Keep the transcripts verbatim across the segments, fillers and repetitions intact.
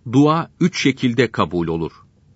Dua üç şekilde kabul olur.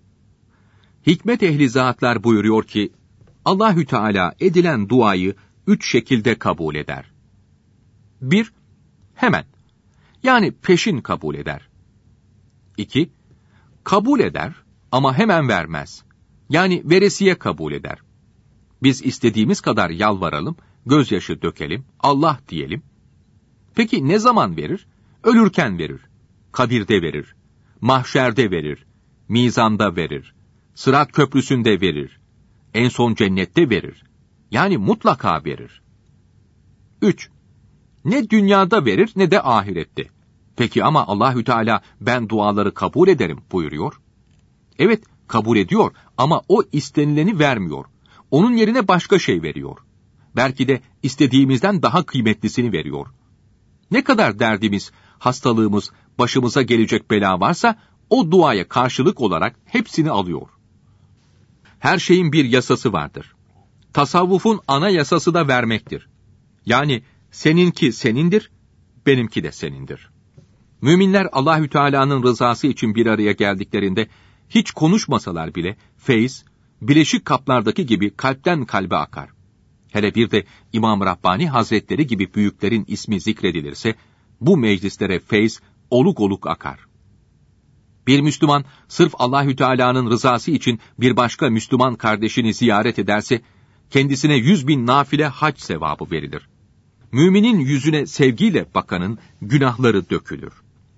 Hikmet ehli zatlar buyuruyor ki, Allahü Teala edilen duayı üç şekilde kabul eder. Bir, hemen, yani peşin kabul eder. İki, kabul eder ama hemen vermez. Yani veresiye kabul eder. Biz istediğimiz kadar yalvaralım, gözyaşı dökelim, Allah diyelim. Peki ne zaman verir? Ölürken verir, kabirde verir, mahşerde verir, mizanda verir, Sırat köprüsünde verir, en son cennette verir. Yani mutlaka verir. Üç, ne dünyada verir ne de ahirette. Peki ama Allahü Teala ben duaları kabul ederim buyuruyor. Evet, kabul ediyor ama o istenileni vermiyor. Onun yerine başka şey veriyor. Belki de istediğimizden daha kıymetlisini veriyor. Ne kadar derdimiz, hastalığımız, başımıza gelecek bela varsa o duaya karşılık olarak hepsini alıyor. Her şeyin bir yasası vardır. Tasavvufun ana yasası da vermektir. Yani seninki senindir, benimki de senindir. Müminler Allahü Teala'nın rızası için bir araya geldiklerinde hiç konuşmasalar bile feyz, bileşik kaplardaki gibi kalpten kalbe akar. Hele bir de İmam Rabbani Hazretleri gibi büyüklerin ismi zikredilirse bu meclislere feyz oluk oluk akar. Bir Müslüman sırf Allahü Teala'nın rızası için bir başka Müslüman kardeşini ziyaret ederse kendisine yüz bin nafile hac sevabı verilir. Müminin yüzüne sevgiyle bakanın günahları dökülür.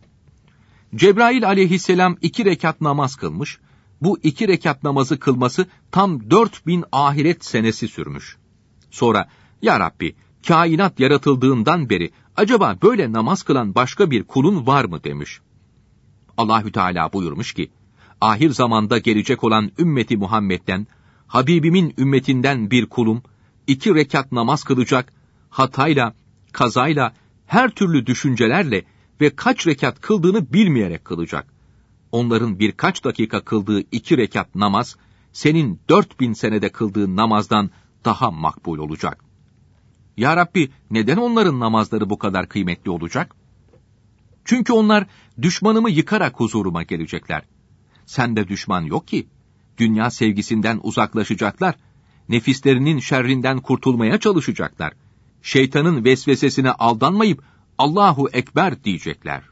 Cebrail aleyhisselam iki rekat namaz kılmış, bu iki rekat namazı kılması tam dört bin ahiret senesi sürmüş. Sonra, Ya Rabbi, kainat yaratıldığından beri acaba böyle namaz kılan başka bir kulun var mı demiş. Allahü Teala buyurmuş ki, ahir zamanda gelecek olan ümmeti Muhammed'den, Habibimin ümmetinden bir kulum, iki rekat namaz kılacak, hatayla, kazayla, her türlü düşüncelerle ve kaç rekat kıldığını bilmeyerek kılacak. Onların birkaç dakika kıldığı iki rekat namaz, senin dört bin senede kıldığın namazdan daha makbul olacak. Ya Rabbi, neden onların namazları bu kadar kıymetli olacak? Çünkü onlar düşmanımı yıkarak huzuruma gelecekler. Sende düşman yok ki. Dünya sevgisinden uzaklaşacaklar. Nefislerinin şerrinden kurtulmaya çalışacaklar. Şeytanın vesvesesine aldanmayıp Allahu Ekber diyecekler.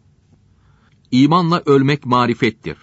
İmanla ölmek marifettir.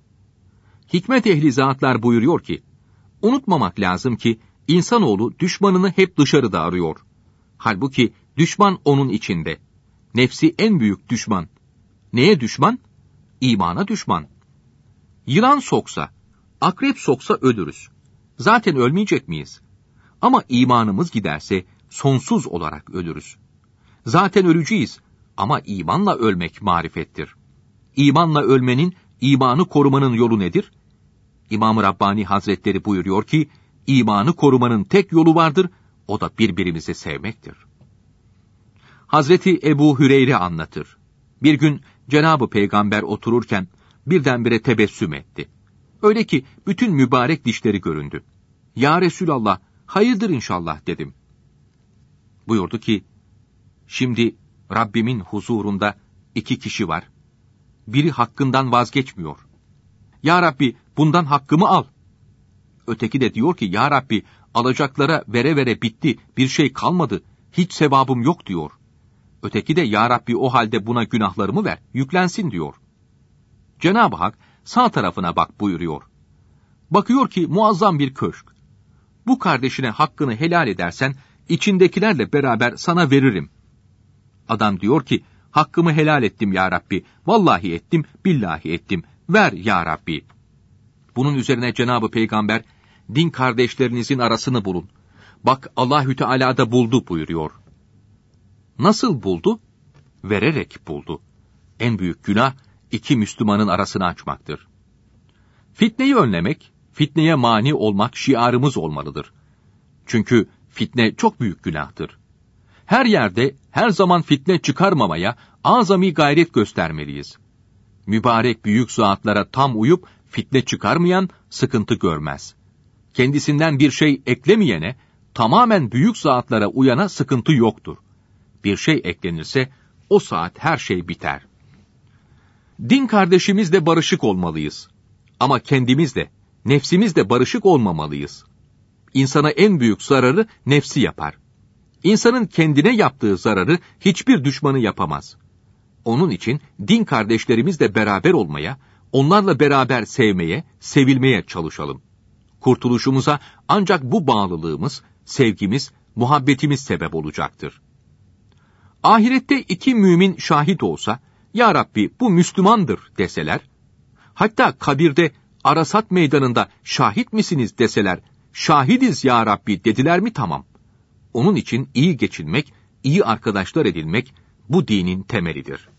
Hikmet ehli zatlar buyuruyor ki, unutmamak lazım ki insanoğlu düşmanını hep dışarıda arıyor. Halbuki düşman onun içinde. Nefsi en büyük düşman. Neye düşman? İmana düşman. Yılan soksa, akrep soksa ölürüz. Zaten ölmeyecek miyiz? Ama imanımız giderse sonsuz olarak ölürüz. Zaten öleceğiz ama imanla ölmek marifettir. İmanla ölmenin, imanı korumanın yolu nedir? İmam-ı Rabbani Hazretleri buyuruyor ki, imanı korumanın tek yolu vardır, o da birbirimizi sevmektir. Hazreti Ebu Hüreyre anlatır. Bir gün Cenab-ı Peygamber otururken birdenbire tebessüm etti. Öyle ki bütün mübarek dişleri göründü. Ya Resulallah, hayırdır inşallah dedim. Buyurdu ki, şimdi Rabbimin huzurunda iki kişi var. Biri hakkından vazgeçmiyor. Ya Rabbi, bundan hakkımı al. Öteki de diyor ki, Ya Rabbi, alacaklara vere vere bitti, bir şey kalmadı, hiç sevabım yok diyor. Öteki de, Ya Rabbi, o halde buna günahlarımı ver, yüklensin diyor. Cenab-ı Hak sağ tarafına bak buyuruyor. Bakıyor ki muazzam bir köşk. Bu kardeşine hakkını helal edersen, içindekilerle beraber sana veririm. Adam diyor ki, hakkımı helal ettim Ya Rabbi, vallahi ettim, billahi ettim, ver Ya Rabbi. Bunun üzerine Cenab-ı Peygamber, din kardeşlerinizin arasını bulun. Bak Allahü Teala da buldu buyuruyor. Nasıl buldu? Vererek buldu. En büyük günah, iki Müslümanın arasını açmaktır. Fitneyi önlemek, fitneye mani olmak şiarımız olmalıdır. Çünkü fitne çok büyük günahtır. Her yerde, her zaman fitne çıkarmamaya azami gayret göstermeliyiz. Mübarek büyük zatlara tam uyup fitne çıkarmayan sıkıntı görmez. Kendisinden bir şey eklemeyene, tamamen büyük zatlara uyana sıkıntı yoktur. Bir şey eklenirse o saat her şey biter. Din kardeşimizle barışık olmalıyız. Ama kendimizle, nefsimizle barışık olmamalıyız. İnsana en büyük zararı nefsi yapar. İnsanın kendine yaptığı zararı hiçbir düşmanı yapamaz. Onun için din kardeşlerimizle beraber olmaya, onlarla beraber sevmeye, sevilmeye çalışalım. Kurtuluşumuza ancak bu bağlılığımız, sevgimiz, muhabbetimiz sebep olacaktır. Ahirette iki mümin şahit olsa, "Ya Rabbi bu Müslümandır" deseler, hatta kabirde Arasat meydanında "Şahit misiniz?" deseler, "Şahidiz ya Rabbi" dediler mi tamam. Onun için iyi geçinmek, iyi arkadaşlar edilmek bu dinin temelidir.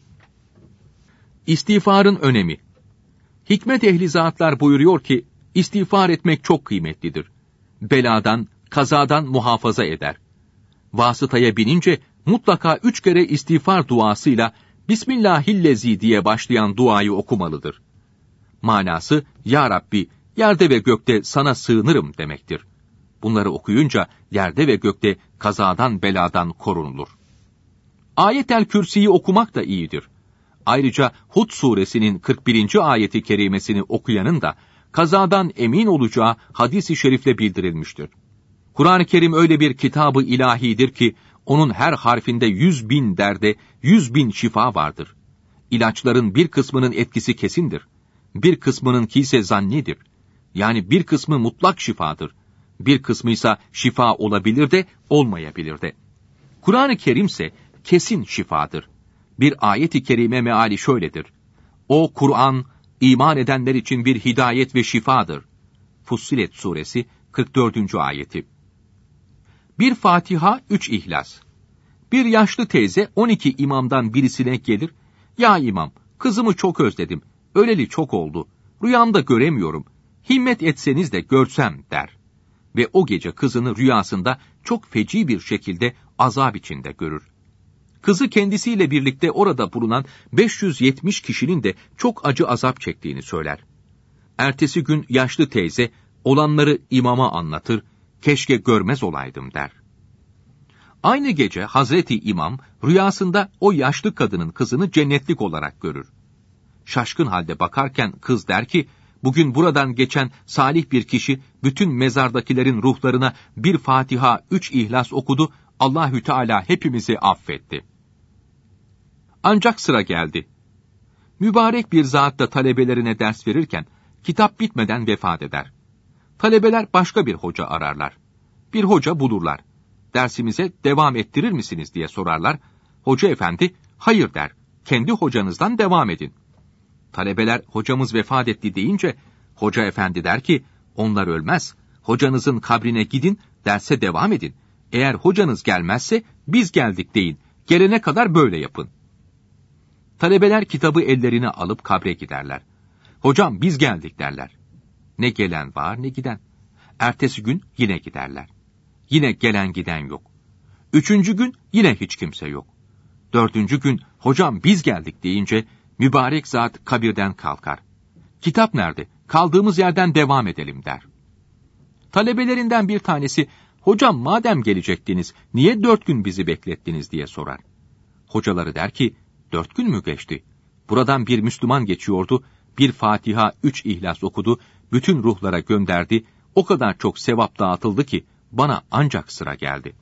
İstiğfarın önemi. Hikmet ehli zatlar buyuruyor ki, istiğfar etmek çok kıymetlidir. Beladan, kazadan muhafaza eder. Vasıtaya binince mutlaka üç kere istiğfar duasıyla Bismillahillezi diye başlayan duayı okumalıdır. Manası, "Ya Rabbi, yerde ve gökte sana sığınırım" demektir. Bunları okuyunca yerde ve gökte kazadan beladan korunulur. Ayet-el Kürsi'yi okumak da iyidir. Ayrıca Hud suresinin kırk birinci ayeti kerimesini okuyanın da kazadan emin olacağı hadis-i şerifle bildirilmiştir. Kur'an-ı Kerim öyle bir kitab-ı ilahidir ki, onun her harfinde yüz bin derde, yüz bin şifa vardır. İlaçların bir kısmının etkisi kesindir. Bir kısmınınki ise zannidir. Yani bir kısmı mutlak şifadır. Bir kısmı ise şifa olabilir de, olmayabilir de. Kur'an-ı Kerim ise kesin şifadır. Bir ayet-i kerime meali şöyledir: "O Kur'an, iman edenler için bir hidayet ve şifadır." Fussilet suresi kırk dördüncü ayeti. Bir Fatiha, üç İhlas. Bir yaşlı teyze on iki imamdan birisine gelir, "Ya imam, kızımı çok özledim, öleli çok oldu, rüyamda göremiyorum, himmet etseniz de görsem" der. Ve o gece kızını rüyasında çok feci bir şekilde azap içinde görür. Kızı kendisiyle birlikte orada bulunan beş yüz yetmiş kişinin de çok acı azap çektiğini söyler. Ertesi gün yaşlı teyze olanları imama anlatır, "Keşke görmez olaydım" der. Aynı gece Hazreti İmam rüyasında o yaşlı kadının kızını cennetlik olarak görür. Şaşkın halde bakarken kız der ki, "Bugün buradan geçen salih bir kişi bütün mezardakilerin ruhlarına bir Fatiha, üç İhlas okudu, Allahü Teala hepimizi affetti." Ancak sıra geldi. Mübarek bir zat da talebelerine ders verirken kitap bitmeden vefat eder. Talebeler başka bir hoca ararlar. Bir hoca bulurlar. "Dersimize devam ettirir misiniz?" diye sorarlar. Hoca efendi, "Hayır" der. "Kendi hocanızdan devam edin." Talebeler "Hocamız vefat etti" deyince hoca efendi der ki, "Onlar ölmez. Hocanızın kabrine gidin, derse devam edin. Eğer hocanız gelmezse biz geldik deyin. Gelene kadar böyle yapın." Talebeler kitabı ellerine alıp kabre giderler. "Hocam biz geldik" derler. Ne gelen var ne giden. Ertesi gün yine giderler. Yine gelen giden yok. Üçüncü gün yine hiç kimse yok. Dördüncü gün "Hocam biz geldik" deyince mübarek zat kabirden kalkar. "Kitap nerede? Kaldığımız yerden devam edelim" der. Talebelerinden bir tanesi, "Hocam madem gelecektiniz, niye dört gün bizi beklettiniz?" diye sorar. Hocaları der ki, "Dört gün mü geçti? Buradan bir Müslüman geçiyordu, bir Fatiha, üç İhlas okudu, bütün ruhlara gönderdi, o kadar çok sevap dağıtıldı ki, bana ancak sıra geldi."